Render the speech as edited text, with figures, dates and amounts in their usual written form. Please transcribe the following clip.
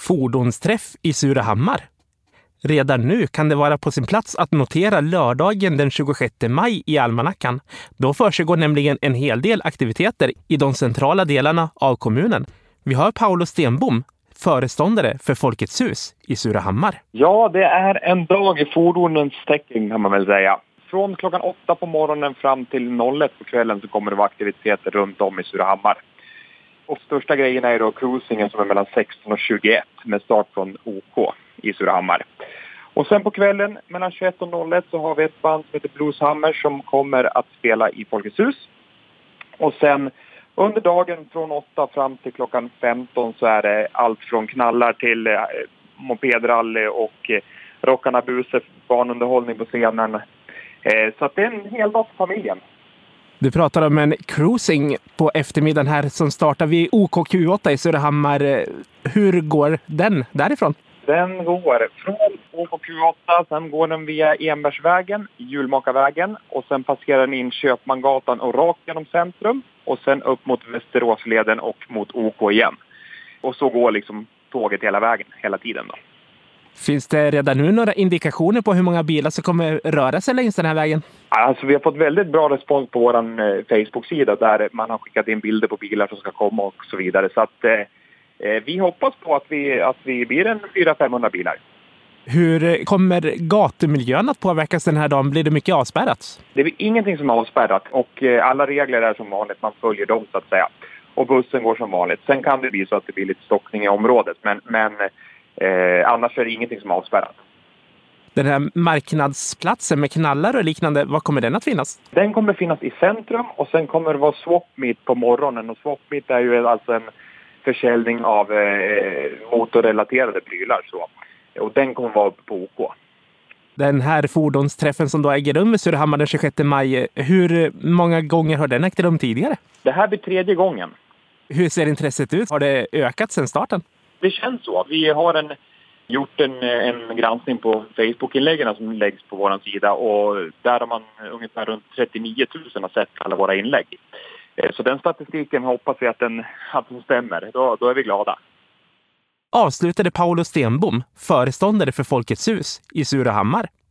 fordonsträff i Surahammar. Redan nu kan det vara på sin plats att notera lördagen den 26 maj i almanackan. Då försiggår nämligen en hel del aktiviteter i de centrala delarna av kommunen. Vi har Paolo Stenbom, föreståndare för Folkets hus i Surahammar. Ja, det är en dag i fordonens tecken kan man väl säga. Från klockan 8 på morgonen fram till 01 på kvällen så kommer det vara aktiviteter runt om i Surahammar. Och största grejen är då cruisingen som är mellan 16 och 21 med start från OK i Surahammar. Och sen på kvällen mellan 21 och 01 så har vi ett band som heter Blueshammer som kommer att spela i Folkets hus. Och sen under dagen från 8 fram till klockan 15 så är det allt från knallar till mopedrall och rockarna buse, barnunderhållning på scenen. Så att det är en hel dag för familjen. Du pratar om en cruising på eftermiddagen här som startar vid OKQ8 i Surahammar. Hur går den därifrån? Den går från OKQ8, sen går den via Enbergsvägen, Julmakarvägen och sen passerar den in Köpmangatan och rakt genom centrum och sen upp mot Västeråsleden och mot OK igen. Och så går liksom tåget hela vägen, hela tiden då. Finns det redan nu några indikationer på hur många bilar som kommer röra sig längs den här vägen? Alltså vi har fått väldigt bra respons på vår Facebook-sida där man har skickat in bilder på bilar som ska komma och så vidare. Så att vi hoppas på att vi blir en 400-500 bilar. Hur kommer gatumiljön att påverkas den här dagen? Blir det mycket avspärrat? Det är ingenting som är avspärrat och alla regler är som vanligt. Man följer dem så att säga. Och bussen går som vanligt. Sen kan det bli så att det blir lite stockning i området. Men annars är det ingenting som är avspärrat. Den här marknadsplatsen med knallar och liknande, var kommer den att finnas? Den kommer finnas i centrum och sen kommer det vara swap-meet på morgonen. Och swap-meet är ju alltså en försäljning av motorrelaterade prylar. Så. Och den kommer vara på OK. Den här fordonsträffen som då äger rum i Surahammar den 26 maj, hur många gånger har den ägt rum tidigare? Det här blir 3:e gången. Hur ser intresset ut? Har det ökat sedan starten? Det känns så. Vi har gjort en granskning på Facebook-inläggen som läggs på vår sida och där har man ungefär runt 39 000 har sett alla våra inlägg. Så den statistiken hoppas vi att den stämmer. Då är vi glada. Avslutade Paolo Stenbom, föreståndare för Folkets hus i Surahammar.